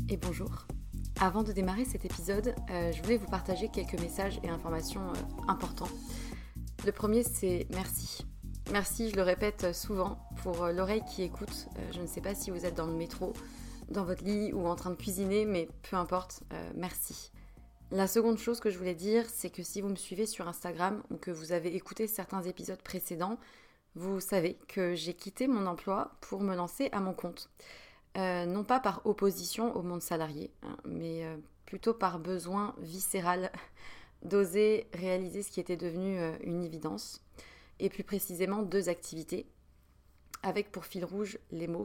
et bonjour. Avant de démarrer cet épisode, je voulais vous partager quelques messages et informations importants. Le premier, c'est merci. Merci, je le répète souvent, pour l'oreille qui écoute. Je ne sais pas si vous êtes dans le métro, dans votre lit ou en train de cuisiner, mais peu importe, merci. La seconde chose que je voulais dire, c'est que si vous me suivez sur Instagram ou que vous avez écouté certains épisodes précédents, vous savez que j'ai quitté mon emploi pour me lancer à mon compte. Non pas par opposition au monde salarié, mais plutôt par besoin viscéral d'oser réaliser ce qui était devenu une évidence, et plus précisément 2 activités, avec pour fil rouge les mots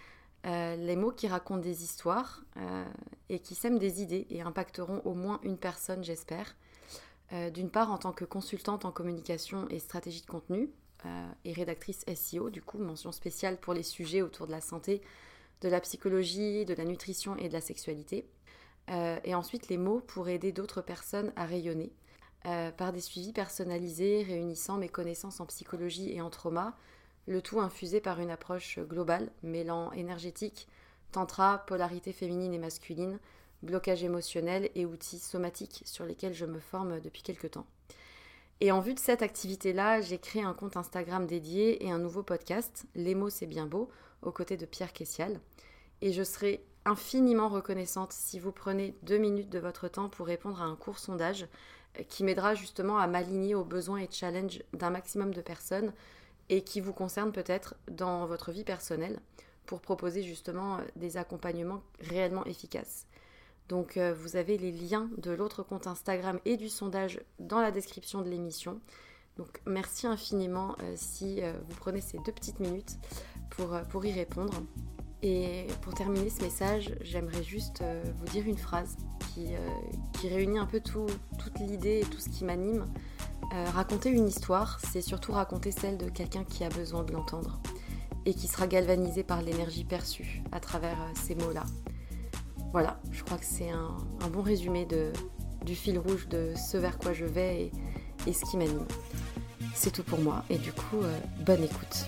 qui racontent des histoires et qui sèment des idées et impacteront au moins une personne, j'espère. D'une part en tant que consultante en communication et stratégie de contenu et rédactrice SEO, du coup mention spéciale pour les sujets autour de la santé, de la psychologie, de la nutrition et de la sexualité. Et ensuite les mots pour aider d'autres personnes à rayonner par des suivis personnalisés réunissant mes connaissances en psychologie et en trauma, le tout infusé par une approche globale mêlant énergétique, tantra, polarité féminine et masculine, blocage émotionnel et outils somatiques sur lesquels je me forme depuis quelques temps. Et en vue de cette activité-là, j'ai créé un compte Instagram dédié et un nouveau podcast, Les mots c'est bien beau, aux côtés de Pierre Kessial. Et je serai infiniment reconnaissante si vous prenez 2 minutes de votre temps pour répondre à un court sondage qui m'aidera justement à m'aligner aux besoins et challenges d'un maximum de personnes et qui vous concerne peut-être dans votre vie personnelle pour proposer justement des accompagnements réellement efficaces. Donc vous avez les liens de l'autre compte Instagram et du sondage dans la description de l'émission. Donc merci infiniment si vous prenez ces 2 petites minutes pour y répondre. Et pour terminer ce message, j'aimerais juste vous dire une phrase qui réunit un peu toute l'idée et tout ce qui m'anime. Raconter une histoire, c'est surtout raconter celle de quelqu'un qui a besoin de l'entendre et qui sera galvanisé par l'énergie perçue à travers ces mots-là. Voilà, je crois que c'est un bon résumé du fil rouge de ce vers quoi je vais et ce qui m'anime. C'est tout pour moi et du coup, bonne écoute.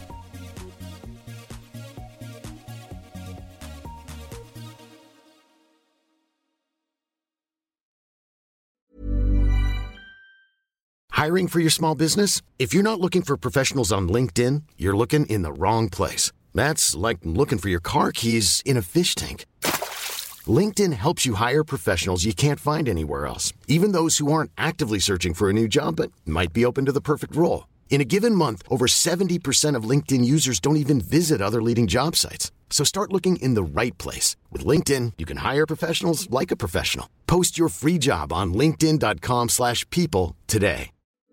Hiring for your small business? If you're not looking for professionals on LinkedIn, you're looking in the wrong place. That's like looking for your car keys in a fish tank. LinkedIn helps you hire professionals you can't find anywhere else, even those who aren't actively searching for a new job but might be open to the perfect role. In a given month, over 70% of LinkedIn users don't even visit other leading job sites. So start looking in the right place. With LinkedIn, you can hire professionals like a professional. Post your free job on linkedin.com/people today.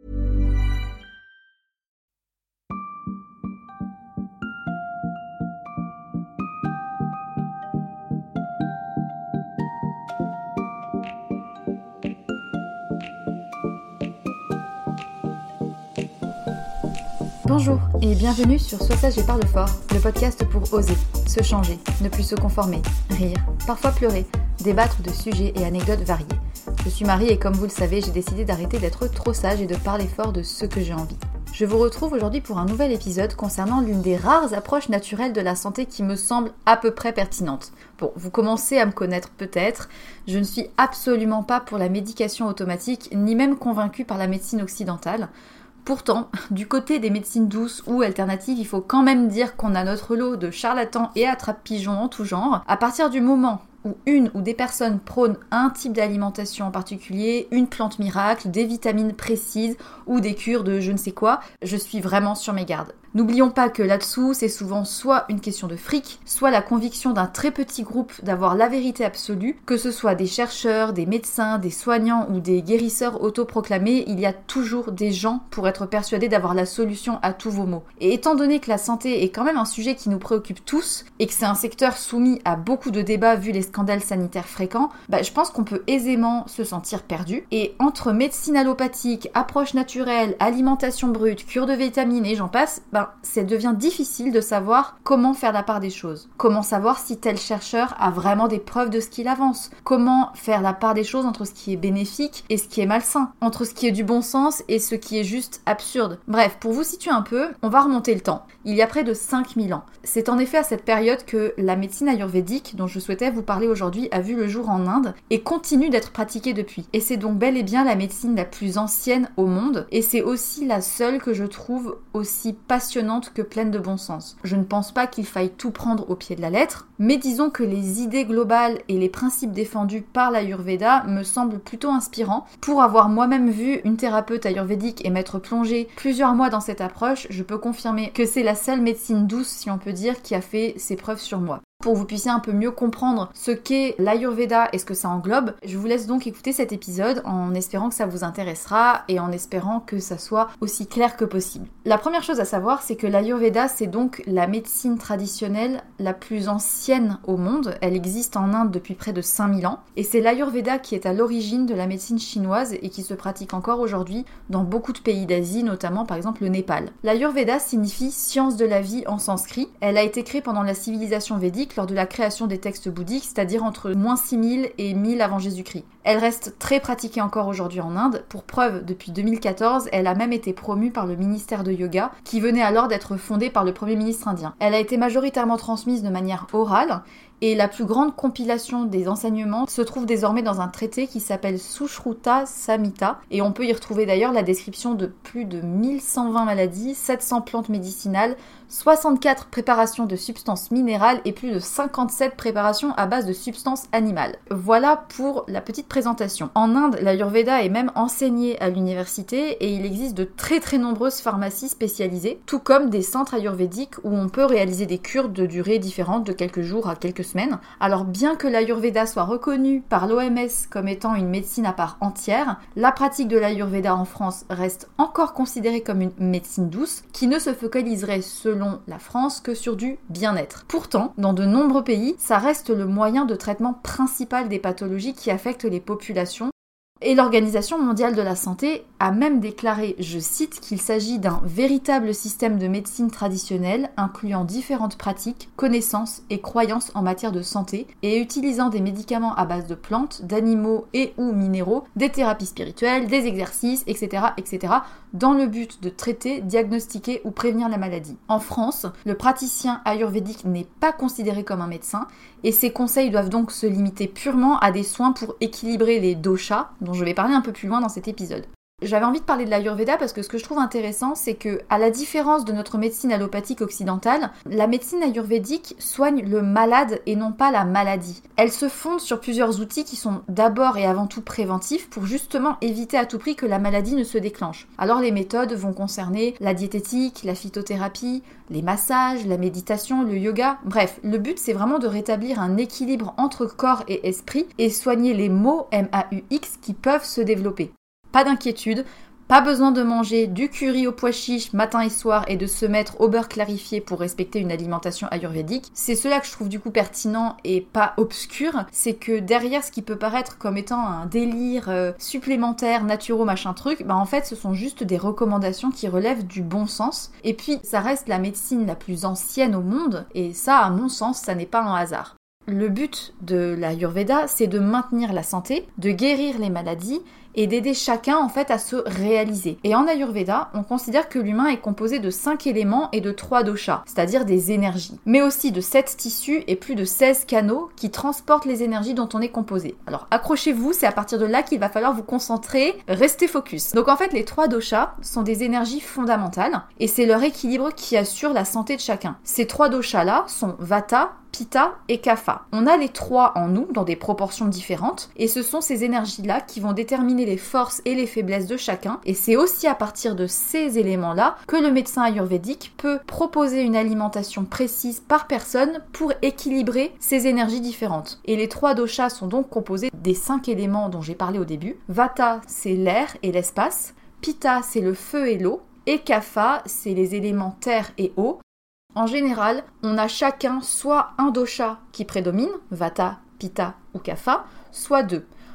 Bonjour et bienvenue sur Sois sage et parle fort, le podcast pour oser, se changer, ne plus se conformer, rire, parfois pleurer, débattre de sujets et anecdotes variés. Je suis Marie et comme vous le savez, j'ai décidé d'arrêter d'être trop sage et de parler fort de ce que j'ai envie. Je vous retrouve aujourd'hui pour un nouvel épisode concernant l'une des rares approches naturelles de la santé qui me semble à peu près pertinente. Bon, vous commencez à me connaître peut-être, je ne suis absolument pas pour la médication automatique, ni même convaincue par la médecine occidentale. Pourtant, du côté des médecines douces ou alternatives, il faut quand même dire qu'on a notre lot de charlatans et attrape-pigeons en tout genre. À partir du moment où une ou des personnes prônent un type d'alimentation en particulier, une plante miracle, des vitamines précises ou des cures de je ne sais quoi, je suis vraiment sur mes gardes. N'oublions pas que là-dessous, c'est souvent soit une question de fric, soit la conviction d'un très petit groupe d'avoir la vérité absolue, que ce soit des chercheurs, des médecins, des soignants ou des guérisseurs autoproclamés, il y a toujours des gens pour être persuadés d'avoir la solution à tous vos maux. Et étant donné que la santé est quand même un sujet qui nous préoccupe tous, et que c'est un secteur soumis à beaucoup de débats vu les scandales sanitaires fréquents, je pense qu'on peut aisément se sentir perdu. Et entre médecine allopathique, approche naturelle, alimentation brute, cure de vitamines et j'en passe, ça devient difficile de savoir comment faire la part des choses. Comment savoir si tel chercheur a vraiment des preuves de ce qu'il avance. Comment faire la part des choses entre ce qui est bénéfique et ce qui est malsain. Entre ce qui est du bon sens et ce qui est juste absurde. Bref, pour vous situer un peu, on va remonter le temps. Il y a près de 5000 ans. C'est en effet à cette période que la médecine ayurvédique, dont je souhaitais vous parler aujourd'hui, a vu le jour en Inde et continue d'être pratiquée depuis. Et c'est donc bel et bien la médecine la plus ancienne au monde et c'est aussi la seule que je trouve aussi passionnante que pleine de bon sens. Je ne pense pas qu'il faille tout prendre au pied de la lettre, mais disons que les idées globales et les principes défendus par l'Ayurveda me semblent plutôt inspirants. Pour avoir moi-même vu une thérapeute ayurvédique et m'être plongée plusieurs mois dans cette approche, je peux confirmer que c'est la seule médecine douce, si on peut dire, qui a fait ses preuves sur moi. Pour que vous puissiez un peu mieux comprendre ce qu'est l'Ayurveda et ce que ça englobe, je vous laisse donc écouter cet épisode en espérant que ça vous intéressera et en espérant que ça soit aussi clair que possible. La première chose à savoir, c'est que l'Ayurveda, c'est donc la médecine traditionnelle la plus ancienne au monde. Elle existe en Inde depuis près de 5000 ans et c'est l'Ayurveda qui est à l'origine de la médecine chinoise et qui se pratique encore aujourd'hui dans beaucoup de pays d'Asie, notamment par exemple le Népal. L'Ayurveda signifie science de la vie en sanskrit. Elle a été créée pendant la civilisation védique lors de la création des textes bouddhiques, c'est-à-dire entre moins 6000 et 1000 avant Jésus-Christ. Elle reste très pratiquée encore aujourd'hui en Inde. Pour preuve, depuis 2014, elle a même été promue par le ministère de Yoga, qui venait alors d'être fondé par le Premier ministre indien. Elle a été majoritairement transmise de manière orale, et la plus grande compilation des enseignements se trouve désormais dans un traité qui s'appelle Sushruta Samhita, et on peut y retrouver d'ailleurs la description de plus de 1120 maladies, 700 plantes médicinales, 64 préparations de substances minérales et plus de 57 préparations à base de substances animales. Voilà pour la petite présentation. En Inde, l'Ayurveda est même enseigné à l'université et il existe de très très nombreuses pharmacies spécialisées, tout comme des centres ayurvédiques où on peut réaliser des cures de durée différentes de quelques jours à quelques semaines. Alors bien que l'Ayurveda soit reconnu par l'OMS comme étant une médecine à part entière, la pratique de l'Ayurveda en France reste encore considérée comme une médecine douce qui ne se focaliserait selon la France que sur du bien-être. Pourtant, dans de nombreux pays, ça reste le moyen de traitement principal des pathologies qui affectent les populations. Et l'Organisation mondiale de la santé a même déclaré, je cite, qu'il s'agit d'un véritable système de médecine traditionnelle incluant différentes pratiques, connaissances et croyances en matière de santé et utilisant des médicaments à base de plantes, d'animaux et ou minéraux, des thérapies spirituelles, des exercices, etc., dans le but de traiter, diagnostiquer ou prévenir la maladie. En France, le praticien ayurvédique n'est pas considéré comme un médecin et ses conseils doivent donc se limiter purement à des soins pour équilibrer les doshas, dont je vais parler un peu plus loin dans cet épisode. J'avais envie de parler de l'Ayurveda parce que ce que je trouve intéressant, c'est que, à la différence de notre médecine allopathique occidentale, la médecine ayurvédique soigne le malade et non pas la maladie. Elle se fonde sur plusieurs outils qui sont d'abord et avant tout préventifs pour justement éviter à tout prix que la maladie ne se déclenche. Alors les méthodes vont concerner la diététique, la phytothérapie, les massages, la méditation, le yoga, bref, le but c'est vraiment de rétablir un équilibre entre corps et esprit et soigner les maux MAUX qui peuvent se développer. Pas d'inquiétude, pas besoin de manger du curry au pois chiche matin et soir et de se mettre au beurre clarifié pour respecter une alimentation ayurvédique. C'est cela que je trouve du coup pertinent et pas obscur, c'est que derrière ce qui peut paraître comme étant un délire supplémentaire, naturo machin truc, en fait ce sont juste des recommandations qui relèvent du bon sens. Et puis ça reste la médecine la plus ancienne au monde et ça à mon sens ça n'est pas un hasard. Le but de l'Ayurveda, c'est de maintenir la santé, de guérir les maladies et d'aider chacun en fait à se réaliser. Et en Ayurveda, on considère que l'humain est composé de 5 éléments et de 3 doshas, c'est-à-dire des énergies, mais aussi de 7 tissus et plus de 16 canaux qui transportent les énergies dont on est composé. Alors accrochez-vous, c'est à partir de là qu'il va falloir vous concentrer, restez focus. Donc en fait, les 3 doshas sont des énergies fondamentales et c'est leur équilibre qui assure la santé de chacun. Ces 3 doshas-là sont Vata, Pitta et Kapha. On a les 3 en nous dans des proportions différentes et ce sont ces énergies-là qui vont déterminer les forces et les faiblesses de chacun et c'est aussi à partir de ces éléments-là que le médecin ayurvédique peut proposer une alimentation précise par personne pour équilibrer ces énergies différentes. Et les 3 doshas sont donc composés des 5 éléments dont j'ai parlé au début. Vata, c'est l'air et l'espace. Pitta, c'est le feu et l'eau. Et Kapha, c'est les éléments terre et eau. En général, on a chacun soit un dosha qui prédomine, Vata, Pitta ou Kapha, soit 2.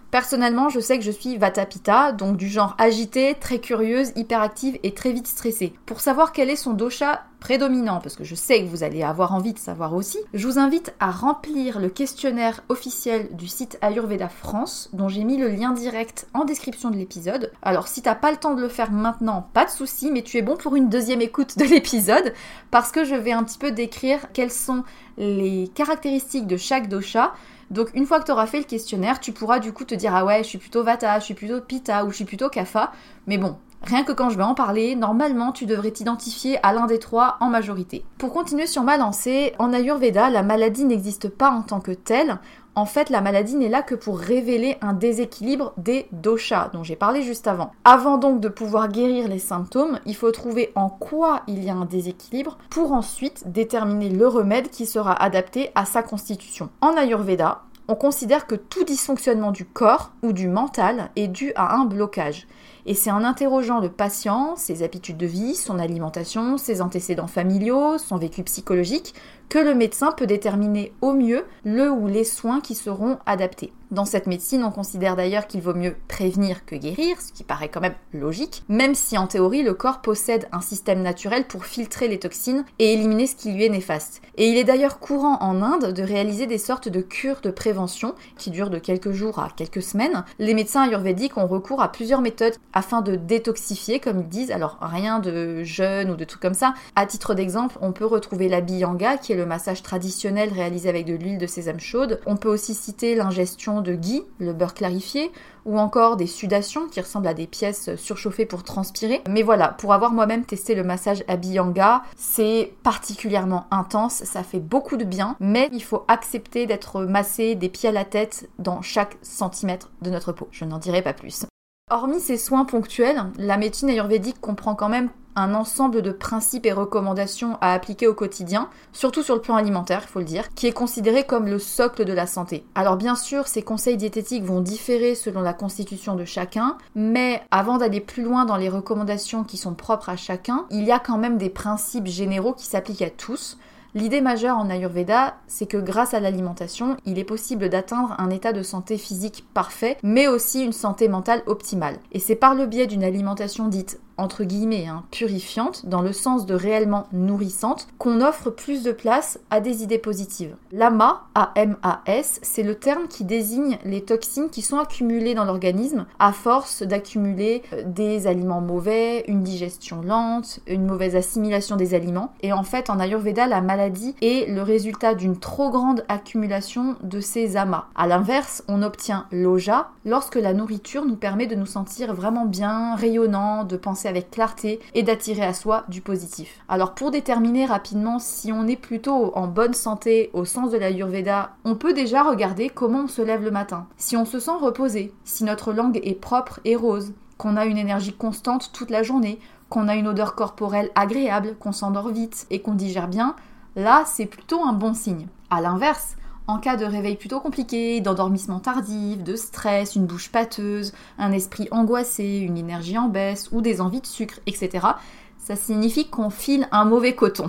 Personnellement, je sais que je suis Vata Pitta, donc du genre agitée, très curieuse, hyperactive et très vite stressée. Pour savoir quel est son dosha prédominant, parce que je sais que vous allez avoir envie de savoir aussi, je vous invite à remplir le questionnaire officiel du site Ayurveda France, dont j'ai mis le lien direct en description de l'épisode. Alors si t'as pas le temps de le faire maintenant, pas de souci, mais tu es bon pour une deuxième écoute de l'épisode, parce que je vais un petit peu décrire quelles sont les caractéristiques de chaque dosha. Donc une fois que tu auras fait le questionnaire, tu pourras du coup te dire « Ah ouais, je suis plutôt Vata, je suis plutôt Pitta ou je suis plutôt Kapha ». Mais bon, rien que quand je vais en parler, normalement tu devrais t'identifier à l'un des trois en majorité. Pour continuer sur ma lancée, en Ayurveda, la maladie n'existe pas en tant que telle. En fait, la maladie n'est là que pour révéler un déséquilibre des doshas dont j'ai parlé juste avant. Avant donc de pouvoir guérir les symptômes, il faut trouver en quoi il y a un déséquilibre pour ensuite déterminer le remède qui sera adapté à sa constitution. En Ayurveda, on considère que tout dysfonctionnement du corps ou du mental est dû à un blocage. Et c'est en interrogeant le patient, ses habitudes de vie, son alimentation, ses antécédents familiaux, son vécu psychologique, que le médecin peut déterminer au mieux le ou les soins qui seront adaptés. Dans cette médecine, on considère d'ailleurs qu'il vaut mieux prévenir que guérir, ce qui paraît quand même logique, même si en théorie le corps possède un système naturel pour filtrer les toxines et éliminer ce qui lui est néfaste. Et il est d'ailleurs courant en Inde de réaliser des sortes de cures de prévention qui durent de quelques jours à quelques semaines. Les médecins ayurvédiques ont recours à plusieurs méthodes afin de détoxifier, comme ils disent, alors rien de jeûne ou de trucs comme ça. À titre d'exemple, on peut retrouver l'abhyanga, qui est le massage traditionnel réalisé avec de l'huile de sésame chaude. On peut aussi citer l'ingestion de ghee, le beurre clarifié, ou encore des sudations qui ressemblent à des pièces surchauffées pour transpirer. Mais voilà, pour avoir moi-même testé le massage abhyanga, c'est particulièrement intense, ça fait beaucoup de bien, mais il faut accepter d'être massé des pieds à la tête dans chaque centimètre de notre peau. Je n'en dirai pas plus. Hormis ces soins ponctuels, la médecine ayurvédique comprend quand même un ensemble de principes et recommandations à appliquer au quotidien, surtout sur le plan alimentaire, il faut le dire, qui est considéré comme le socle de la santé. Alors bien sûr, ces conseils diététiques vont différer selon la constitution de chacun, mais avant d'aller plus loin dans les recommandations qui sont propres à chacun, il y a quand même des principes généraux qui s'appliquent à tous. L'idée majeure en Ayurveda, c'est que grâce à l'alimentation, il est possible d'atteindre un état de santé physique parfait, mais aussi une santé mentale optimale. Et c'est par le biais d'une alimentation dite entre guillemets, purifiante, dans le sens de réellement nourrissante, qu'on offre plus de place à des idées positives. L'AMAS, A-M-A-S, c'est le terme qui désigne les toxines qui sont accumulées dans l'organisme à force d'accumuler des aliments mauvais, une digestion lente, une mauvaise assimilation des aliments. Et en fait, en Ayurveda, la maladie est le résultat d'une trop grande accumulation de ces amas. À l'inverse, on obtient l'oja lorsque la nourriture nous permet de nous sentir vraiment bien, rayonnant, de penser avec clarté et d'attirer à soi du positif. Alors pour déterminer rapidement si on est plutôt en bonne santé au sens de l'Ayurveda, on peut déjà regarder comment on se lève le matin. Si on se sent reposé, si notre langue est propre et rose, qu'on a une énergie constante toute la journée, qu'on a une odeur corporelle agréable, qu'on s'endort vite et qu'on digère bien, là c'est plutôt un bon signe. À l'inverse, en cas de réveil plutôt compliqué, d'endormissement tardif, de stress, une bouche pâteuse, un esprit angoissé, une énergie en baisse ou des envies de sucre, etc., ça signifie qu'on file un mauvais coton.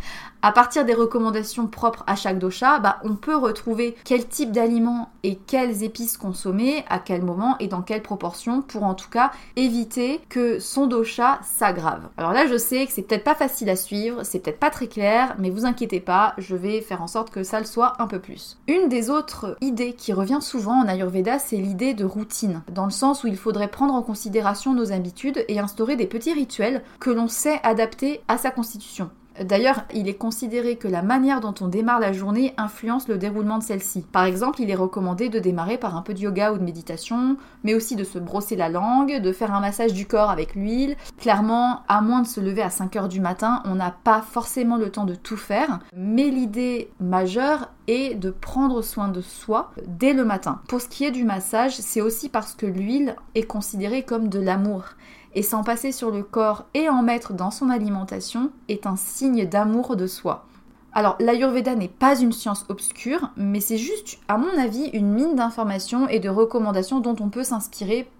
À partir des recommandations propres à chaque dosha, on peut retrouver quel type d'aliments et quelles épices consommer, à quel moment et dans quelle proportion, pour en tout cas éviter que son dosha s'aggrave. Alors là, je sais que c'est peut-être pas facile à suivre, c'est peut-être pas très clair, mais vous inquiétez pas, je vais faire en sorte que ça le soit un peu plus. Une des autres idées qui revient souvent en Ayurveda, c'est l'idée de routine, dans le sens où il faudrait prendre en considération nos habitudes et instaurer des petits rituels que l'on sait adapter à sa constitution. D'ailleurs, il est considéré que la manière dont on démarre la journée influence le déroulement de celle-ci. Par exemple, il est recommandé de démarrer par un peu de yoga ou de méditation, mais aussi de se brosser la langue, de faire un massage du corps avec l'huile. Clairement, à moins de se lever à 5h du matin, on n'a pas forcément le temps de tout faire, mais l'idée majeure est de prendre soin de soi dès le matin. Pour ce qui est du massage, c'est aussi parce que l'huile est considérée comme de l'amour. Et s'en passer sur le corps et en mettre dans son alimentation est un signe d'amour de soi. Alors, l'Ayurveda n'est pas une science obscure, mais c'est juste, à mon avis, une mine d'informations et de recommandations dont on peut s'inspirer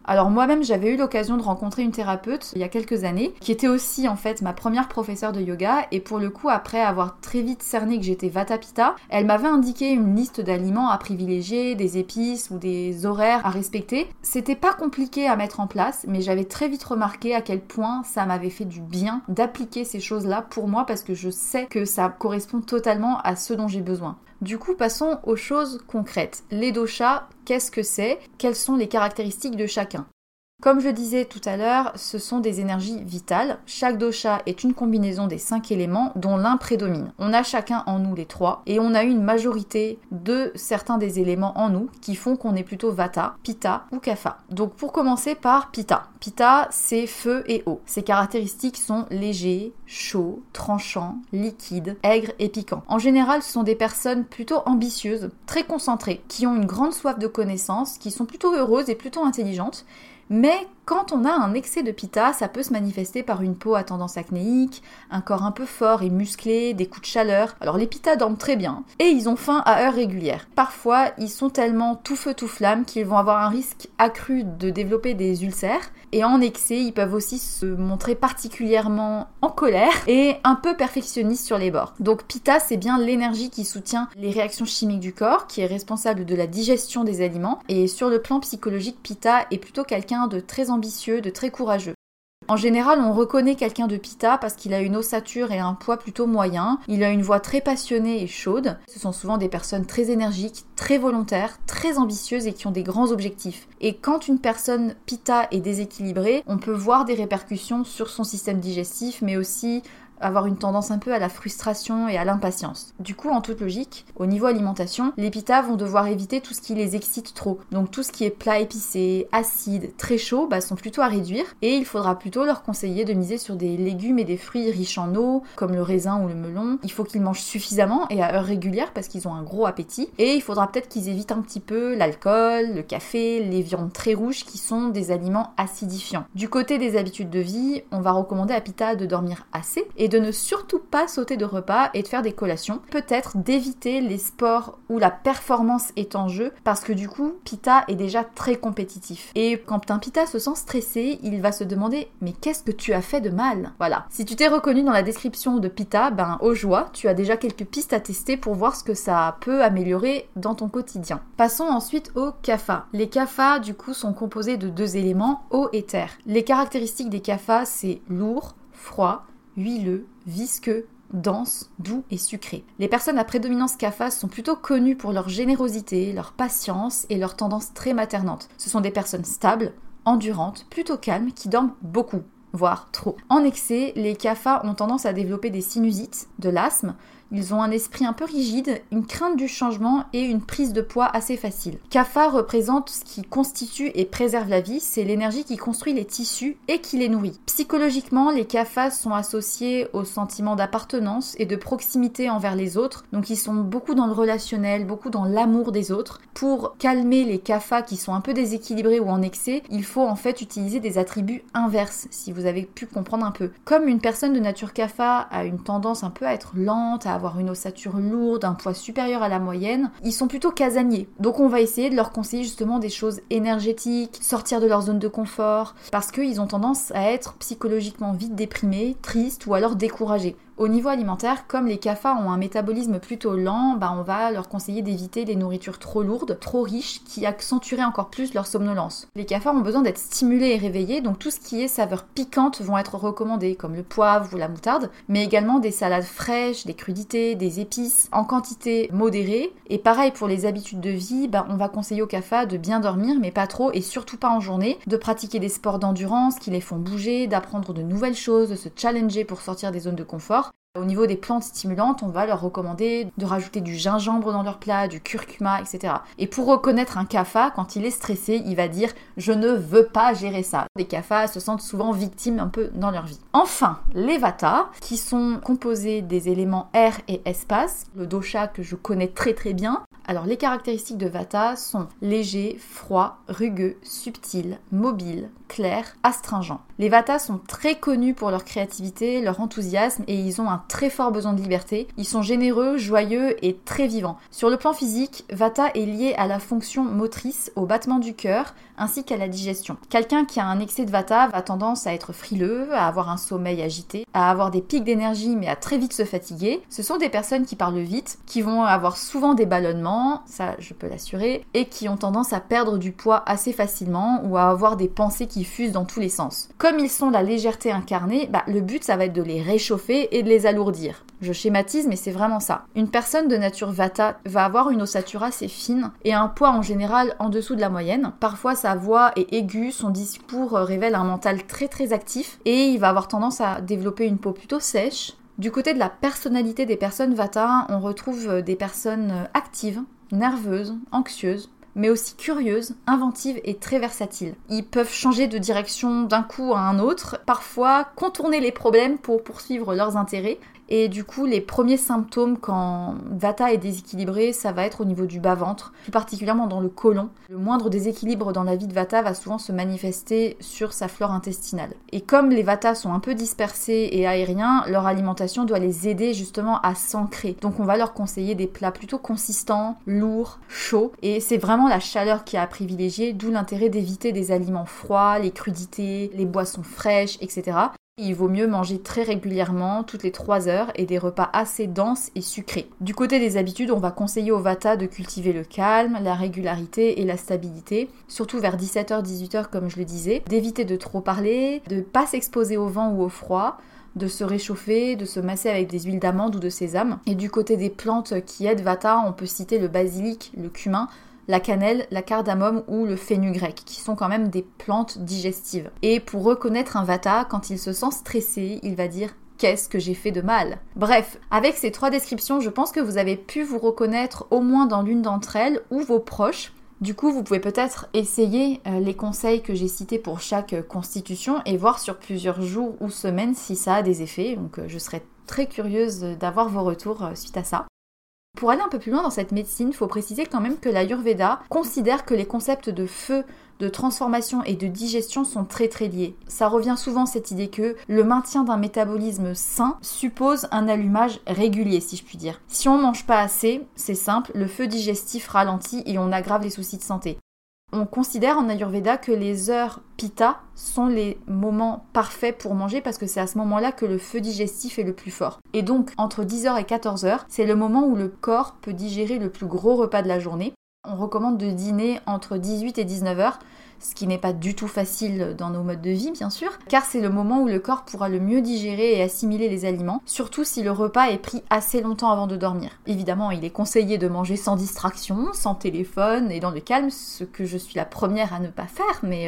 Alors moi-même, j'avais eu l'occasion de rencontrer une thérapeute il y a quelques années, qui était aussi en fait ma première professeure de yoga, et pour le coup, après avoir très vite cerné que j'étais Vata Pitta, elle m'avait indiqué une liste d'aliments à privilégier, des épices ou des horaires à respecter. C'était pas compliqué à mettre en place, mais j'avais très vite remarqué à quel point ça m'avait fait du bien d'appliquer ces choses-là pour moi, parce que je sais que ça correspond totalement à ce dont j'ai besoin. Du coup, passons aux choses concrètes. Les doshas, qu'est-ce que c'est ? Quelles sont les caractéristiques de chacun ? Comme je le disais tout à l'heure, ce sont des énergies vitales. Chaque dosha est une combinaison des 5 éléments dont l'un prédomine. On a chacun en nous les 3 et on a une majorité de certains des éléments en nous qui font qu'on est plutôt vata, pitta ou kapha. Donc pour commencer par pitta. Pitta, c'est feu et eau. Ses caractéristiques sont légers, chauds, tranchants, liquides, aigres et piquants. En général, ce sont des personnes plutôt ambitieuses, très concentrées, qui ont une grande soif de connaissances, qui sont plutôt heureuses et plutôt intelligentes. Mais quand on a un excès de pitta, ça peut se manifester par une peau à tendance acnéique, un corps un peu fort et musclé, des coups de chaleur. Alors les pittas dorment très bien et ils ont faim à heures régulières. Parfois, ils sont tellement tout feu tout flamme qu'ils vont avoir un risque accru de développer des ulcères. Et en excès, ils peuvent aussi se montrer particulièrement en colère et un peu perfectionnistes sur les bords. Donc pitta, c'est bien l'énergie qui soutient les réactions chimiques du corps, qui est responsable de la digestion des aliments. Et sur le plan psychologique, pitta est plutôt quelqu'un de très ambitieux, de très courageux. En général, on reconnaît quelqu'un de pitta parce qu'il a une ossature et un poids plutôt moyen. Il a une voix très passionnée et chaude. Ce sont souvent des personnes très énergiques, très volontaires, très ambitieuses et qui ont des grands objectifs. Et quand une personne pitta est déséquilibrée, on peut voir des répercussions sur son système digestif, mais aussi avoir une tendance un peu à la frustration et à l'impatience. Du coup, en toute logique, au niveau alimentation, les pittas vont devoir éviter tout ce qui les excite trop. Donc tout ce qui est plat épicé, acide, très chaud, sont plutôt à réduire. Et il faudra plutôt leur conseiller de miser sur des légumes et des fruits riches en eau, comme le raisin ou le melon. Il faut qu'ils mangent suffisamment et à heures régulières parce qu'ils ont un gros appétit. Et il faudra peut-être qu'ils évitent un petit peu l'alcool, le café, les viandes très rouges qui sont des aliments acidifiants. Du côté des habitudes de vie, on va recommander à pitta de dormir assez et de ne surtout pas sauter de repas et de faire des collations. Peut-être d'éviter les sports où la performance est en jeu parce que du coup, pitta est déjà très compétitif. Et quand un pitta se sent stressé, il va se demander « mais qu'est-ce que tu as fait de mal ?» Voilà. Si tu t'es reconnu dans la description de pitta, au joie, tu as déjà quelques pistes à tester pour voir ce que ça peut améliorer dans ton quotidien. Passons ensuite au kapha. Les kaphas, du coup, sont composés de 2 éléments, eau et terre. Les caractéristiques des kaphas, c'est lourd, froid, huileux, visqueux, dense, doux et sucré. Les personnes à prédominance kapha sont plutôt connues pour leur générosité, leur patience et leur tendance très maternante. Ce sont des personnes stables, endurantes, plutôt calmes, qui dorment beaucoup, voire trop. En excès, les kaphas ont tendance à développer des sinusites, de l'asthme. Ils ont un esprit un peu rigide, une crainte du changement et une prise de poids assez facile. Kapha représente ce qui constitue et préserve la vie, c'est l'énergie qui construit les tissus et qui les nourrit. Psychologiquement, les kaphas sont associés au sentiment d'appartenance et de proximité envers les autres, donc ils sont beaucoup dans le relationnel, beaucoup dans l'amour des autres. Pour calmer les kaphas qui sont un peu déséquilibrés ou en excès, il faut en fait utiliser des attributs inverses, si vous avez pu comprendre un peu. Comme une personne de nature kapha a une tendance un peu à être lente, à avoir une ossature lourde, un poids supérieur à la moyenne, ils sont plutôt casaniers. Donc on va essayer de leur conseiller justement des choses énergétiques, sortir de leur zone de confort, parce qu'ils ont tendance à être psychologiquement vite déprimés, tristes ou alors découragés. Au niveau alimentaire, comme les kaphas ont un métabolisme plutôt lent, on va leur conseiller d'éviter des nourritures trop lourdes, trop riches, qui accentueraient encore plus leur somnolence. Les kaphas ont besoin d'être stimulés et réveillés, donc tout ce qui est saveurs piquantes vont être recommandés, comme le poivre ou la moutarde, mais également des salades fraîches, des crudités, des épices, en quantité modérée. Et pareil pour les habitudes de vie, on va conseiller aux kaphas de bien dormir, mais pas trop, et surtout pas en journée, de pratiquer des sports d'endurance qui les font bouger, d'apprendre de nouvelles choses, de se challenger pour sortir des zones de confort. Au niveau des plantes stimulantes, on va leur recommander de rajouter du gingembre dans leur plat, du curcuma, etc. Et pour reconnaître un kapha, quand il est stressé, il va dire « je ne veux pas gérer ça ». Les kaphas se sentent souvent victimes un peu dans leur vie. Enfin, les vatas, qui sont composés des éléments air et espace, le dosha que je connais très très bien. Alors les caractéristiques de vata sont léger, froid, rugueux, subtil, mobile, clair, astringent. Les vatas sont très connus pour leur créativité, leur enthousiasme et ils ont un très fort besoin de liberté. Ils sont généreux, joyeux et très vivants. Sur le plan physique, vata est lié à la fonction motrice, au battement du cœur, ainsi qu'à la digestion. Quelqu'un qui a un excès de vata va tendance à être frileux, à avoir un sommeil agité, à avoir des pics d'énergie mais à très vite se fatiguer. Ce sont des personnes qui parlent vite, qui vont avoir souvent des ballonnements, ça je peux l'assurer, et qui ont tendance à perdre du poids assez facilement ou à avoir des pensées qui fusent dans tous les sens. Comme ils sont la légèreté incarnée, le but ça va être de les réchauffer et de les alourdir. Je schématise, mais c'est vraiment ça. Une personne de nature vata va avoir une ossature assez fine et un poids en général en dessous de la moyenne. Parfois sa voix est aiguë, son discours révèle un mental très très actif et il va avoir tendance à développer une peau plutôt sèche. Du côté de la personnalité des personnes vata, on retrouve des personnes actives, nerveuses, anxieuses, mais aussi curieuses, inventives et très versatiles. Ils peuvent changer de direction d'un coup à un autre, parfois contourner les problèmes pour poursuivre leurs intérêts. Et du coup, les premiers symptômes quand Vata est déséquilibré, ça va être au niveau du bas-ventre, plus particulièrement dans le côlon. Le moindre déséquilibre dans la vie de Vata va souvent se manifester sur sa flore intestinale. Et comme les Vatas sont un peu dispersés et aériens, leur alimentation doit les aider justement à s'ancrer. Donc on va leur conseiller des plats plutôt consistants, lourds, chauds. Et c'est vraiment la chaleur qui est à privilégier, d'où l'intérêt d'éviter des aliments froids, les crudités, les boissons fraîches, etc. Il vaut mieux manger très régulièrement, toutes les 3 heures, et des repas assez denses et sucrés. Du côté des habitudes, on va conseiller au Vata de cultiver le calme, la régularité et la stabilité, surtout vers 17h-18h comme je le disais, d'éviter de trop parler, de ne pas s'exposer au vent ou au froid, de se réchauffer, de se masser avec des huiles d'amande ou de sésame. Et du côté des plantes qui aident Vata, on peut citer le basilic, le cumin, la cannelle, la cardamome ou le fenugrec, qui sont quand même des plantes digestives. Et pour reconnaître un Vata, quand il se sent stressé, il va dire « Qu'est-ce que j'ai fait de mal ?» Bref, avec ces 3 descriptions, je pense que vous avez pu vous reconnaître au moins dans l'une d'entre elles ou vos proches. Du coup, vous pouvez peut-être essayer les conseils que j'ai cités pour chaque constitution et voir sur plusieurs jours ou semaines si ça a des effets. Donc je serais très curieuse d'avoir vos retours suite à ça. Pour aller un peu plus loin dans cette médecine, il faut préciser quand même que l'Ayurveda considère que les concepts de feu, de transformation et de digestion sont très très liés. Ça revient souvent cette idée que le maintien d'un métabolisme sain suppose un allumage régulier, si je puis dire. Si on mange pas assez, c'est simple, le feu digestif ralentit et on aggrave les soucis de santé. On considère en Ayurveda que les heures Pitta sont les moments parfaits pour manger parce que c'est à ce moment-là que le feu digestif est le plus fort. Et donc, entre 10h et 14h, c'est le moment où le corps peut digérer le plus gros repas de la journée. On recommande de dîner entre 18 et 19h, ce qui n'est pas du tout facile dans nos modes de vie, bien sûr, car c'est le moment où le corps pourra le mieux digérer et assimiler les aliments, surtout si le repas est pris assez longtemps avant de dormir. Évidemment, il est conseillé de manger sans distraction, sans téléphone et dans le calme, ce que je suis la première à ne pas faire, mais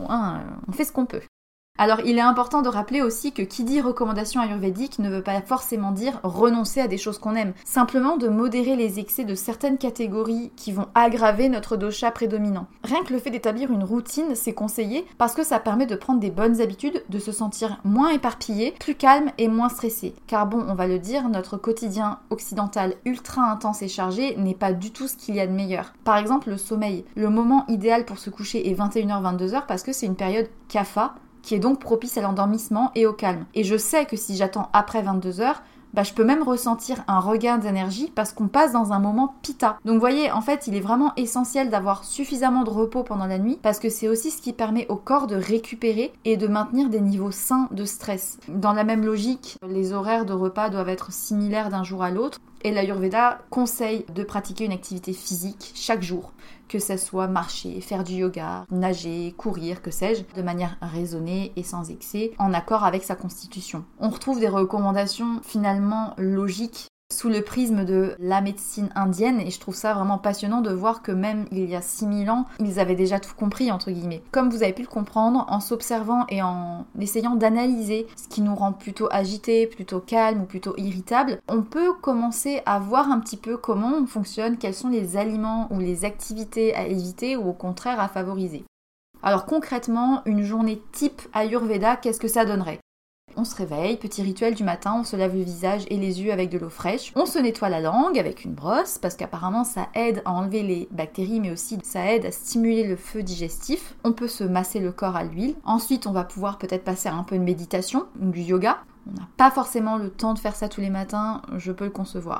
on fait ce qu'on peut. Alors, il est important de rappeler aussi que qui dit recommandation ayurvédique ne veut pas forcément dire renoncer à des choses qu'on aime. Simplement de modérer les excès de certaines catégories qui vont aggraver notre dosha prédominant. Rien que le fait d'établir une routine, c'est conseillé parce que ça permet de prendre des bonnes habitudes, de se sentir moins éparpillé, plus calme et moins stressé. Car bon, on va le dire, notre quotidien occidental ultra intense et chargé n'est pas du tout ce qu'il y a de meilleur. Par exemple, le sommeil. Le moment idéal pour se coucher est 21h-22h parce que c'est une période kapha, qui est donc propice à l'endormissement et au calme. Et je sais que si j'attends après 22h, je peux même ressentir un regain d'énergie parce qu'on passe dans un moment pitta. Donc vous voyez, en fait, il est vraiment essentiel d'avoir suffisamment de repos pendant la nuit parce que c'est aussi ce qui permet au corps de récupérer et de maintenir des niveaux sains de stress. Dans la même logique, les horaires de repas doivent être similaires d'un jour à l'autre et l'Ayurveda conseille de pratiquer une activité physique chaque jour, que ce soit marcher, faire du yoga, nager, courir, que sais-je, de manière raisonnée et sans excès, en accord avec sa constitution. On retrouve des recommandations finalement logiques sous le prisme de la médecine indienne et je trouve ça vraiment passionnant de voir que même il y a 6000 ans, ils avaient déjà tout compris entre guillemets. Comme vous avez pu le comprendre, en s'observant et en essayant d'analyser ce qui nous rend plutôt agités, plutôt calmes ou plutôt irritables, on peut commencer à voir un petit peu comment on fonctionne, quels sont les aliments ou les activités à éviter ou au contraire à favoriser. Alors concrètement, une journée type Ayurveda, qu'est-ce que ça donnerait ? On se réveille, petit rituel du matin, on se lave le visage et les yeux avec de l'eau fraîche. On se nettoie la langue avec une brosse parce qu'apparemment ça aide à enlever les bactéries mais aussi ça aide à stimuler le feu digestif. On peut se masser le corps à l'huile. Ensuite on va pouvoir peut-être passer à un peu de méditation ou du yoga. On n'a pas forcément le temps de faire ça tous les matins, je peux le concevoir.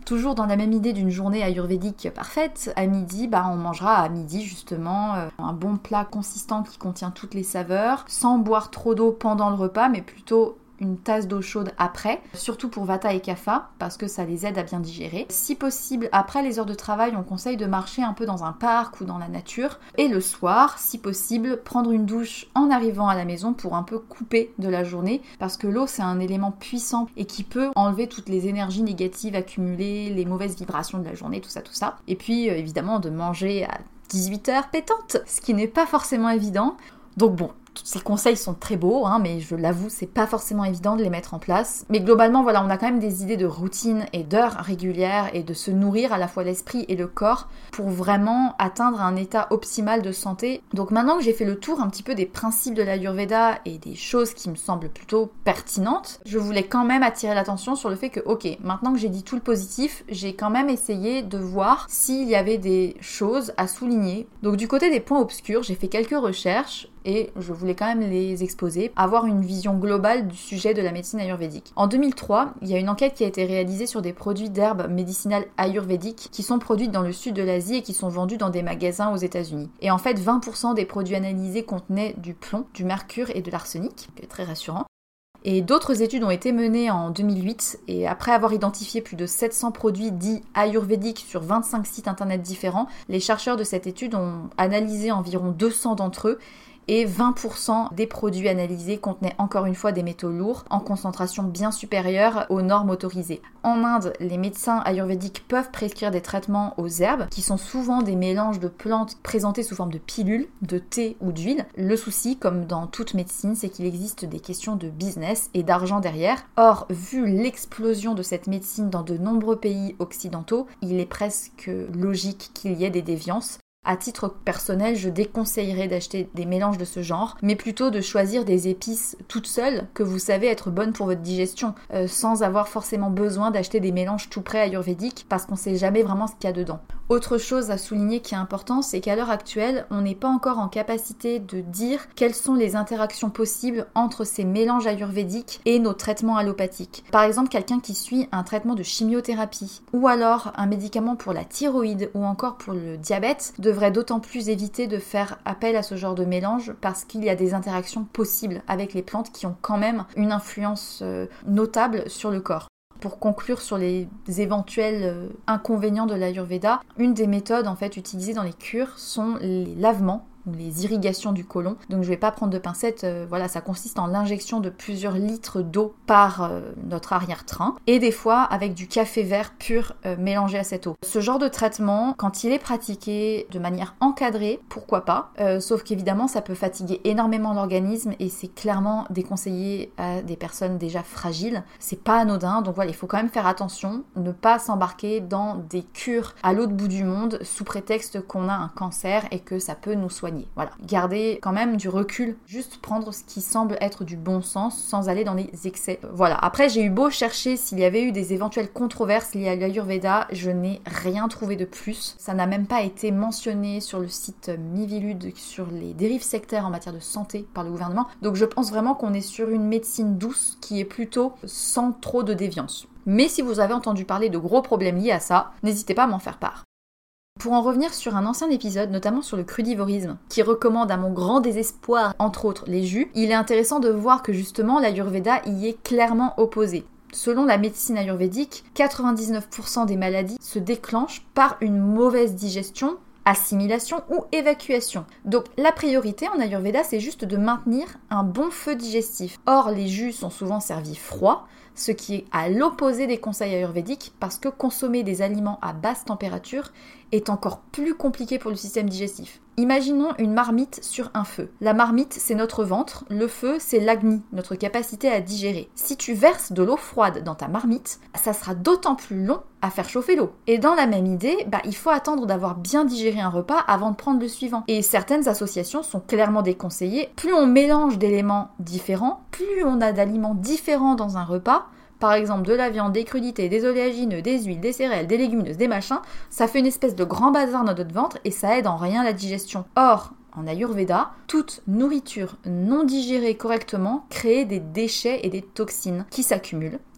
Toujours dans la même idée d'une journée ayurvédique parfaite, à midi, on mangera à midi justement un bon plat consistant qui contient toutes les saveurs, sans boire trop d'eau pendant le repas, mais plutôt une tasse d'eau chaude après, surtout pour Vata et Kapha, parce que ça les aide à bien digérer. Si possible, après les heures de travail, on conseille de marcher un peu dans un parc ou dans la nature. Et le soir, si possible, prendre une douche en arrivant à la maison pour un peu couper de la journée, parce que l'eau, c'est un élément puissant et qui peut enlever toutes les énergies négatives accumulées, les mauvaises vibrations de la journée, tout ça. Et puis, évidemment, de manger à 18h pétante, ce qui n'est pas forcément évident. Donc bon, tous ces conseils sont très beaux, mais je l'avoue, c'est pas forcément évident de les mettre en place. Mais globalement, voilà, on a quand même des idées de routine et d'heures régulières et de se nourrir à la fois l'esprit et le corps pour vraiment atteindre un état optimal de santé. Donc maintenant que j'ai fait le tour un petit peu des principes de l'Ayurveda et des choses qui me semblent plutôt pertinentes, je voulais quand même attirer l'attention sur le fait que, ok, maintenant que j'ai dit tout le positif, j'ai quand même essayé de voir s'il y avait des choses à souligner. Donc du côté des points obscurs, j'ai fait quelques recherches et je voulais quand même les exposer, avoir une vision globale du sujet de la médecine ayurvédique. En 2003, il y a une enquête qui a été réalisée sur des produits d'herbes médicinales ayurvédiques qui sont produites dans le sud de l'Asie et qui sont vendus dans des magasins aux États-Unis. Et en fait, 20% des produits analysés contenaient du plomb, du mercure et de l'arsenic, qui est très rassurant. Et d'autres études ont été menées en 2008 et après avoir identifié plus de 700 produits dits ayurvédiques sur 25 sites internet différents, les chercheurs de cette étude ont analysé environ 200 d'entre eux et 20% des produits analysés contenaient encore une fois des métaux lourds en concentration bien supérieure aux normes autorisées. En Inde, les médecins ayurvédiques peuvent prescrire des traitements aux herbes qui sont souvent des mélanges de plantes présentées sous forme de pilules, de thé ou d'huile. Le souci, comme dans toute médecine, c'est qu'il existe des questions de business et d'argent derrière. Or, vu l'explosion de cette médecine dans de nombreux pays occidentaux, il est presque logique qu'il y ait des déviances. À titre personnel, je déconseillerais d'acheter des mélanges de ce genre, mais plutôt de choisir des épices toutes seules que vous savez être bonnes pour votre digestion, sans avoir forcément besoin d'acheter des mélanges tout prêts ayurvédiques, parce qu'on sait jamais vraiment ce qu'il y a dedans. Autre chose à souligner qui est important, c'est qu'à l'heure actuelle, on n'est pas encore en capacité de dire quelles sont les interactions possibles entre ces mélanges ayurvédiques et nos traitements allopathiques. Par exemple, quelqu'un qui suit un traitement de chimiothérapie, ou alors un médicament pour la thyroïde, ou encore pour le diabète, devrait d'autant plus éviter de faire appel à ce genre de mélange parce qu'il y a des interactions possibles avec les plantes qui ont quand même une influence notable sur le corps. Pour conclure sur les éventuels inconvénients de l'Ayurveda, une des méthodes en fait utilisées dans les cures sont les lavements ou les irrigations du côlon. Donc je vais pas prendre de pincettes, ça consiste en l'injection de plusieurs litres d'eau par notre arrière-train et des fois avec du café vert pur mélangé à cette eau. Ce genre de traitement, quand il est pratiqué de manière encadrée, pourquoi pas, sauf qu'évidemment ça peut fatiguer énormément l'organisme et c'est clairement déconseillé à des personnes déjà fragiles. C'est pas anodin, donc voilà, il faut quand même faire attention, ne pas s'embarquer dans des cures à l'autre bout du monde sous prétexte qu'on a un cancer et que ça peut nous soigner. Voilà, gardez quand même du recul, juste prendre ce qui semble être du bon sens sans aller dans les excès. Voilà, après j'ai eu beau chercher s'il y avait eu des éventuelles controverses liées à l'Ayurveda, je n'ai rien trouvé de plus. Ça n'a même pas été mentionné sur le site Miviludes sur les dérives sectaires en matière de santé par le gouvernement. Donc je pense vraiment qu'on est sur une médecine douce qui est plutôt sans trop de déviance. Mais si vous avez entendu parler de gros problèmes liés à ça, n'hésitez pas à m'en faire part. Pour en revenir sur un ancien épisode, notamment sur le crudivorisme, qui recommande à mon grand désespoir, entre autres, les jus, il est intéressant de voir que justement l'Ayurveda y est clairement opposé. Selon la médecine ayurvédique, 99% des maladies se déclenchent par une mauvaise digestion, assimilation ou évacuation. Donc la priorité en Ayurveda, c'est juste de maintenir un bon feu digestif. Or, les jus sont souvent servis froids, ce qui est à l'opposé des conseils ayurvédiques parce que consommer des aliments à basse température est encore plus compliqué pour le système digestif. Imaginons une marmite sur un feu. La marmite, c'est notre ventre, le feu, c'est l'agni, notre capacité à digérer. Si tu verses de l'eau froide dans ta marmite, ça sera d'autant plus long à faire chauffer l'eau. Et dans la même idée, il faut attendre d'avoir bien digéré un repas avant de prendre le suivant. Et certaines associations sont clairement déconseillées. Plus on mélange d'éléments différents, plus on a d'aliments différents dans un repas, par exemple de la viande, des crudités, des oléagineux, des huiles, des céréales, des légumineuses, des machins, ça fait une espèce de grand bazar dans notre ventre et ça aide en rien la digestion. Or, en Ayurveda, toute nourriture non digérée correctement crée des déchets et des toxines qui s'accumulent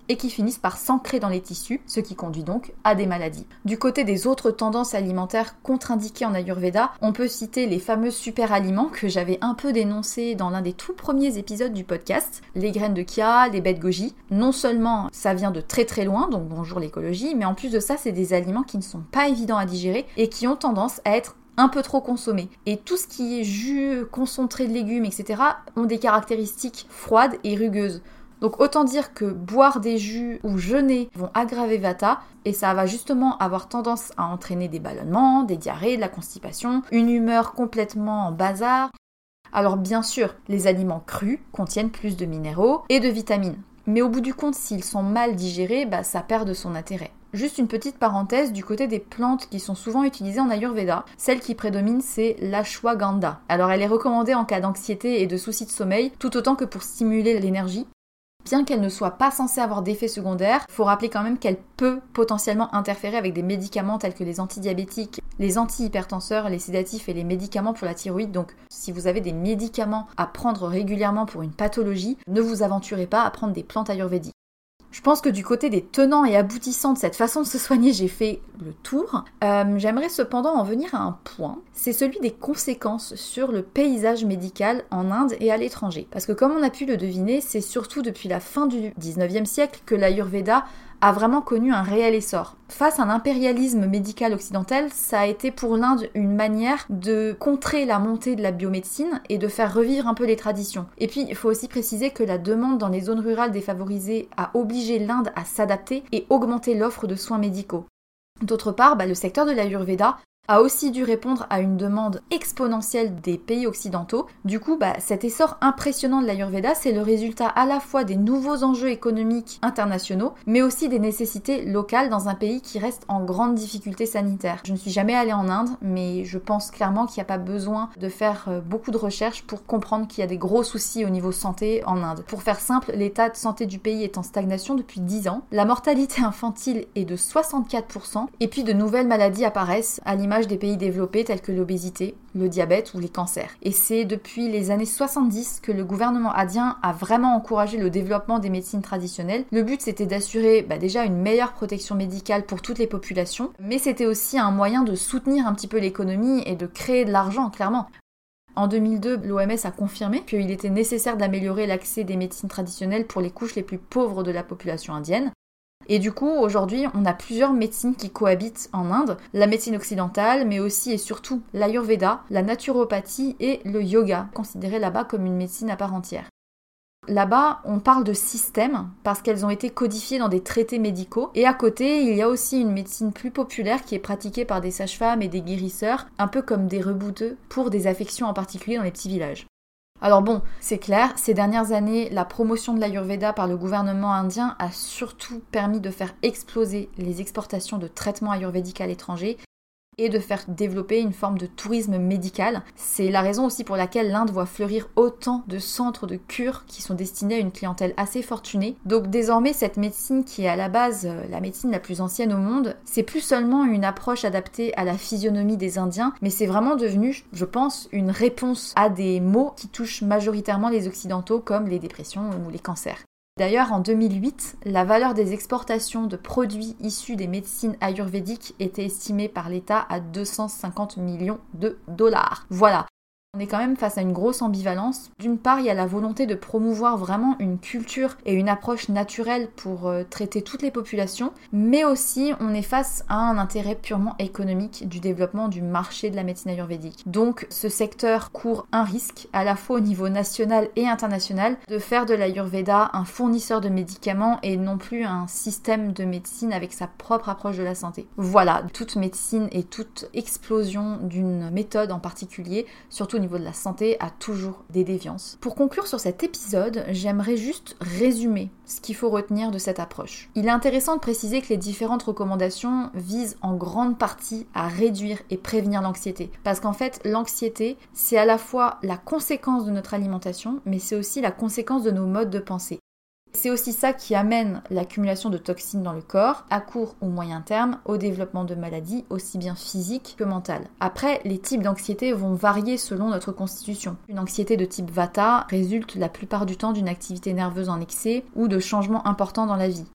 et qui finissent par s'ancrer dans les tissus, ce qui conduit donc à des maladies. Du côté des autres tendances alimentaires contre-indiquées en Ayurveda, on peut citer les fameux super-aliments que j'avais un peu dénoncés dans l'un des tout premiers épisodes du podcast, les graines de chia, les baies de goji. Non seulement ça vient de très très loin, donc bonjour l'écologie, mais en plus de ça, c'est des aliments qui ne sont pas évidents à digérer et qui ont tendance à être un peu trop consommé. Et tout ce qui est jus, concentré de légumes, etc. ont des caractéristiques froides et rugueuses. Donc autant dire que boire des jus ou jeûner vont aggraver Vata et ça va justement avoir tendance à entraîner des ballonnements, des diarrhées, de la constipation, une humeur complètement en bazar. Alors bien sûr, les aliments crus contiennent plus de minéraux et de vitamines. Mais au bout du compte, s'ils sont mal digérés, ça perd de son intérêt. Juste une petite parenthèse du côté des plantes qui sont souvent utilisées en Ayurveda. Celle qui prédomine, c'est l'ashwagandha. Alors elle est recommandée en cas d'anxiété et de soucis de sommeil, tout autant que pour stimuler l'énergie. Bien qu'elle ne soit pas censée avoir d'effets secondaires, il faut rappeler quand même qu'elle peut potentiellement interférer avec des médicaments tels que les antidiabétiques, les antihypertenseurs, les sédatifs et les médicaments pour la thyroïde. Donc si vous avez des médicaments à prendre régulièrement pour une pathologie, ne vous aventurez pas à prendre des plantes ayurvédiques. Je pense que du côté des tenants et aboutissants de cette façon de se soigner, j'ai fait le tour. J'aimerais cependant en venir à un point, c'est celui des conséquences sur le paysage médical en Inde et à l'étranger. Parce que comme on a pu le deviner, c'est surtout depuis la fin du 19e siècle que l'Ayurveda a vraiment connu un réel essor. Face à un impérialisme médical occidental, ça a été pour l'Inde une manière de contrer la montée de la biomédecine et de faire revivre un peu les traditions. Et puis, il faut aussi préciser que la demande dans les zones rurales défavorisées a obligé l'Inde à s'adapter et augmenter l'offre de soins médicaux. D'autre part, le secteur de l'Ayurveda a aussi dû répondre à une demande exponentielle des pays occidentaux. Du coup, cet essor impressionnant de l'Ayurveda, c'est le résultat à la fois des nouveaux enjeux économiques internationaux, mais aussi des nécessités locales dans un pays qui reste en grande difficulté sanitaire. Je ne suis jamais allée en Inde, mais je pense clairement qu'il n'y a pas besoin de faire beaucoup de recherches pour comprendre qu'il y a des gros soucis au niveau santé en Inde. Pour faire simple, l'état de santé du pays est en stagnation depuis 10 ans, la mortalité infantile est de 64%, et puis de nouvelles maladies apparaissent à l'image des pays développés tels que l'obésité, le diabète ou les cancers. Et c'est depuis les années 70 que le gouvernement indien a vraiment encouragé le développement des médecines traditionnelles. Le but c'était d'assurer déjà une meilleure protection médicale pour toutes les populations, mais c'était aussi un moyen de soutenir un petit peu l'économie et de créer de l'argent, clairement. En 2002, l'OMS a confirmé qu'il était nécessaire d'améliorer l'accès des médecines traditionnelles pour les couches les plus pauvres de la population indienne. Et du coup, aujourd'hui, on a plusieurs médecines qui cohabitent en Inde. La médecine occidentale, mais aussi et surtout l'Ayurveda, la naturopathie et le yoga, considérés là-bas comme une médecine à part entière. Là-bas, on parle de systèmes parce qu'elles ont été codifiées dans des traités médicaux. Et à côté, il y a aussi une médecine plus populaire qui est pratiquée par des sages-femmes et des guérisseurs, un peu comme des rebouteux pour des affections en particulier dans les petits villages. Alors bon, c'est clair, ces dernières années, la promotion de l'Ayurveda par le gouvernement indien a surtout permis de faire exploser les exportations de traitements ayurvédiques à l'étranger et de faire développer une forme de tourisme médical. C'est la raison aussi pour laquelle l'Inde voit fleurir autant de centres de cure qui sont destinés à une clientèle assez fortunée. Donc désormais, cette médecine qui est à la base la médecine la plus ancienne au monde, c'est plus seulement une approche adaptée à la physionomie des Indiens, mais c'est vraiment devenu, je pense, une réponse à des maux qui touchent majoritairement les Occidentaux comme les dépressions ou les cancers. D'ailleurs, en 2008, la valeur des exportations de produits issus des médecines ayurvédiques était estimée par l'État à 250 millions de dollars. Voilà. On est quand même face à une grosse ambivalence. D'une part, il y a la volonté de promouvoir vraiment une culture et une approche naturelle pour traiter toutes les populations, mais aussi on est face à un intérêt purement économique du développement du marché de la médecine ayurvédique. Donc ce secteur court un risque, à la fois au niveau national et international, de faire de l'Ayurveda un fournisseur de médicaments et non plus un système de médecine avec sa propre approche de la santé. Voilà, toute médecine et toute explosion d'une méthode en particulier, surtout au niveau de la santé, a toujours des déviances. Pour conclure sur cet épisode, j'aimerais juste résumer ce qu'il faut retenir de cette approche. Il est intéressant de préciser que les différentes recommandations visent en grande partie à réduire et prévenir l'anxiété. Parce qu'en fait, l'anxiété, c'est à la fois la conséquence de notre alimentation, mais c'est aussi la conséquence de nos modes de pensée. C'est aussi ça qui amène l'accumulation de toxines dans le corps, à court ou moyen terme, au développement de maladies aussi bien physiques que mentales. Après, les types d'anxiété vont varier selon notre constitution. Une anxiété de type Vata résulte la plupart du temps d'une activité nerveuse en excès ou de changements importants dans la vie.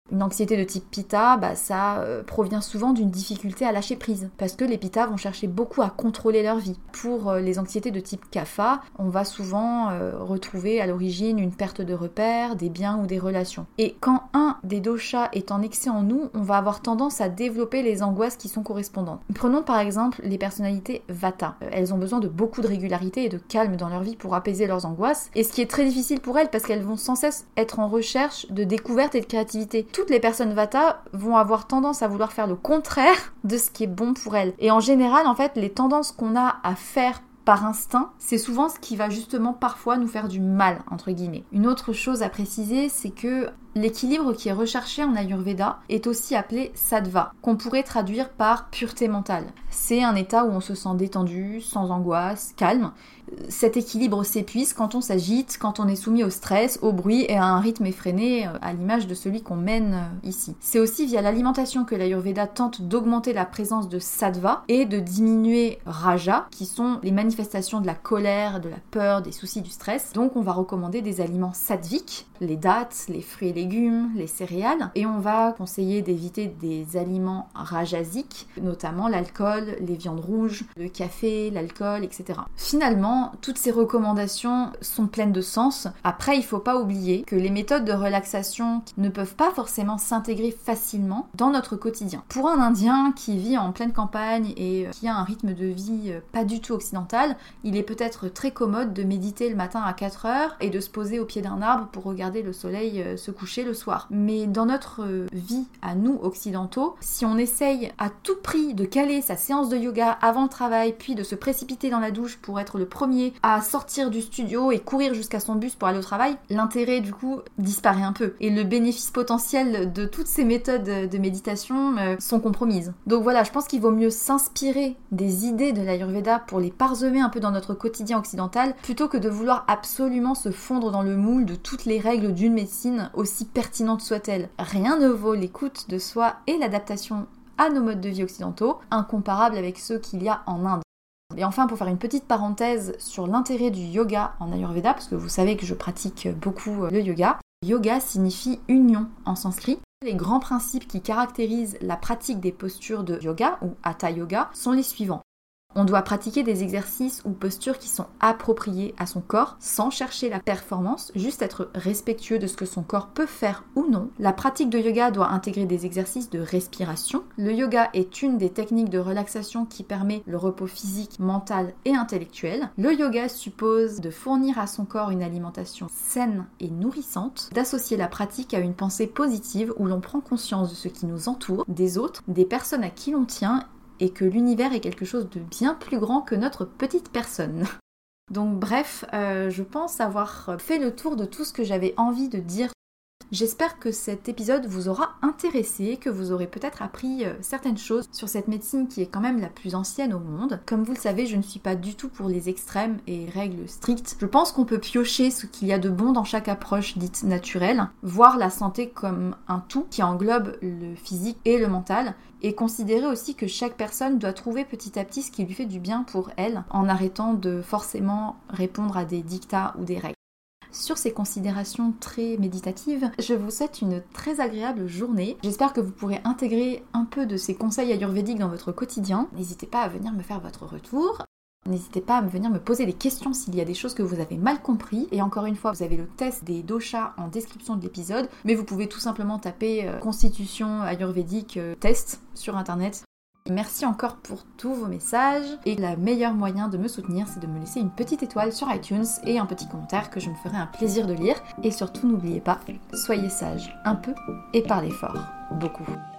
Une anxiété de type Pitta, ça provient souvent d'une difficulté à lâcher prise, parce que les Pitta vont chercher beaucoup à contrôler leur vie. Pour les anxiétés de type Kapha, on va souvent retrouver à l'origine une perte de repères, des biens ou des relations. Et quand un des doshas est en excès en nous, on va avoir tendance à développer les angoisses qui sont correspondantes. Prenons par exemple les personnalités Vata. Elles ont besoin de beaucoup de régularité et de calme dans leur vie pour apaiser leurs angoisses, et ce qui est très difficile pour elles parce qu'elles vont sans cesse être en recherche de découverte et de créativité. Toutes les personnes Vata vont avoir tendance à vouloir faire le contraire de ce qui est bon pour elles. Et en général, en fait, les tendances qu'on a à faire par instinct, c'est souvent ce qui va justement parfois nous faire du mal, entre guillemets. Une autre chose à préciser, c'est que l'équilibre qui est recherché en Ayurveda est aussi appelé sattva, qu'on pourrait traduire par pureté mentale. C'est un état où on se sent détendu, sans angoisse, calme. Cet équilibre s'épuise quand on s'agite, quand on est soumis au stress, au bruit et à un rythme effréné, à l'image de celui qu'on mène ici. C'est aussi via l'alimentation que l'Ayurveda tente d'augmenter la présence de sattva et de diminuer raja, qui sont les manifestations de la colère, de la peur, des soucis, du stress. Donc on va recommander des aliments sattviques, les dattes, les fruits et légumes, les céréales, et on va conseiller d'éviter des aliments rajasiques, notamment l'alcool, les viandes rouges, le café, l'alcool, etc. Finalement, toutes ces recommandations sont pleines de sens. Après, il faut pas oublier que les méthodes de relaxation ne peuvent pas forcément s'intégrer facilement dans notre quotidien. Pour un Indien qui vit en pleine campagne et qui a un rythme de vie pas du tout occidental, il est peut-être très commode de méditer le matin à 4 heures et de se poser au pied d'un arbre pour regarder le soleil se coucher le soir. Mais dans notre vie, à nous occidentaux, si on essaye à tout prix de caler sa séance de yoga avant le travail, puis de se précipiter dans la douche pour être le premier à sortir du studio et courir jusqu'à son bus pour aller au travail, l'intérêt du coup disparaît un peu. Et le bénéfice potentiel de toutes ces méthodes de méditation sont compromises. Donc voilà, je pense qu'il vaut mieux s'inspirer des idées de l'Ayurveda pour les parsemer un peu dans notre quotidien occidental, plutôt que de vouloir absolument se fondre dans le moule de toutes les règles d'une médecine, aussi pertinente soit-elle. Rien ne vaut l'écoute de soi et l'adaptation à nos modes de vie occidentaux, incomparables avec ceux qu'il y a en Inde. Et enfin, pour faire une petite parenthèse sur l'intérêt du yoga en Ayurveda, parce que vous savez que je pratique beaucoup le yoga, yoga signifie union en sanskrit. Les grands principes qui caractérisent la pratique des postures de yoga, ou hatha yoga, sont les suivants. On doit pratiquer des exercices ou postures qui sont appropriés à son corps, sans chercher la performance, juste être respectueux de ce que son corps peut faire ou non. La pratique de yoga doit intégrer des exercices de respiration. Le yoga est une des techniques de relaxation qui permet le repos physique, mental et intellectuel. Le yoga suppose de fournir à son corps une alimentation saine et nourrissante, d'associer la pratique à une pensée positive où l'on prend conscience de ce qui nous entoure, des autres, des personnes à qui l'on tient, et que l'univers est quelque chose de bien plus grand que notre petite personne. Donc bref, je pense avoir fait le tour de tout ce que j'avais envie de dire. J'espère que cet épisode vous aura intéressé, que vous aurez peut-être appris certaines choses sur cette médecine qui est quand même la plus ancienne au monde. Comme vous le savez, je ne suis pas du tout pour les extrêmes et règles strictes. Je pense qu'on peut piocher ce qu'il y a de bon dans chaque approche dite naturelle, voir la santé comme un tout qui englobe le physique et le mental, et considérer aussi que chaque personne doit trouver petit à petit ce qui lui fait du bien pour elle, en arrêtant de forcément répondre à des dictats ou des règles. Sur ces considérations très méditatives, je vous souhaite une très agréable journée. J'espère que vous pourrez intégrer un peu de ces conseils ayurvédiques dans votre quotidien. N'hésitez pas à venir me faire votre retour. N'hésitez pas à venir me poser des questions s'il y a des choses que vous avez mal compris. Et encore une fois, vous avez le test des doshas en description de l'épisode, mais vous pouvez tout simplement taper Constitution ayurvédique test sur internet. Merci encore pour tous vos messages, et le meilleur moyen de me soutenir, c'est de me laisser une petite étoile sur iTunes et un petit commentaire que je me ferai un plaisir de lire. Et surtout, n'oubliez pas, soyez sages un peu et parlez fort beaucoup.